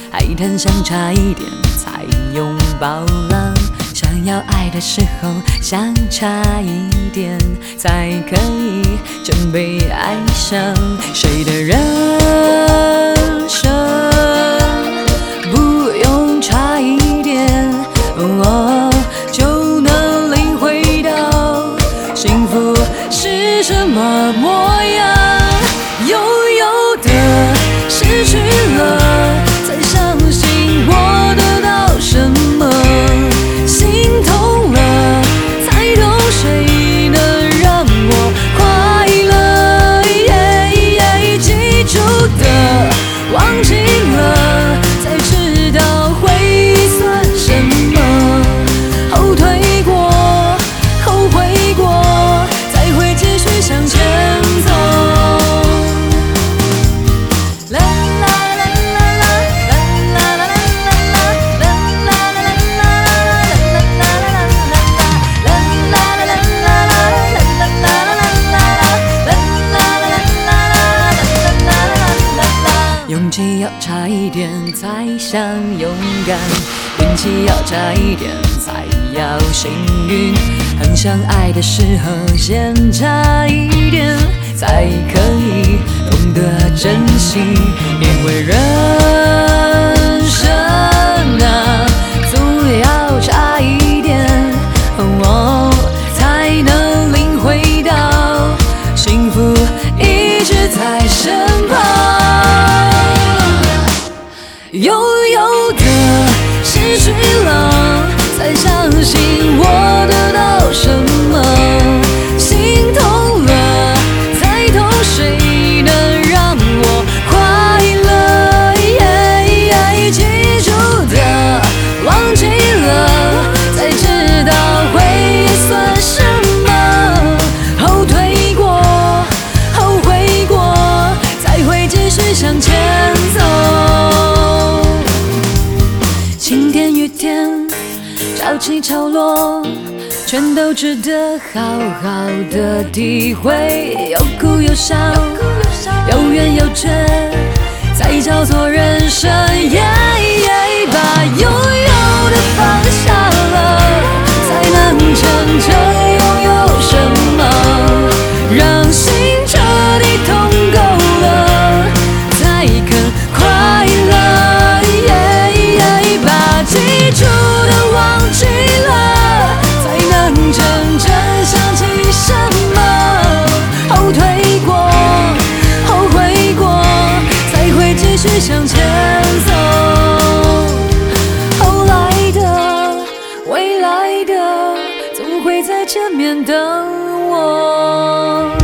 海滩上差一点才拥抱浪，想要爱的时候想差一点才可以真被爱上。谁的人生不用差一点就能领会到幸福是什么模样。拥有的失去了，才相信我得到什么，心痛了才懂谁能让我快乐。记住的忘记了，才知道会算什么，后退过后悔过，才会继续向前走。勇气要差一点才像勇敢，运气要差一点才要幸运，很想爱的时候先差一点才可以懂得珍惜。因为人生啊，总要差一点才能领会到幸福一直在身旁。拥有的失去了，才相信我得到什么，心痛了才懂谁能让我快乐。记住的忘记了，才知道会算什么，后退过后悔过，才会继续向前走。晴天雨天，潮起潮落，全都值得好好的体会。有哭有笑，有怨有缺，才叫做人生。把拥有的放下了，才能真正拥有什么，让心彻底痛够了，才肯快乐。把记住的忘记了，才能真正想起什么，后退过后悔过，才会继续向前走。后来的未来的，总会在前面等我。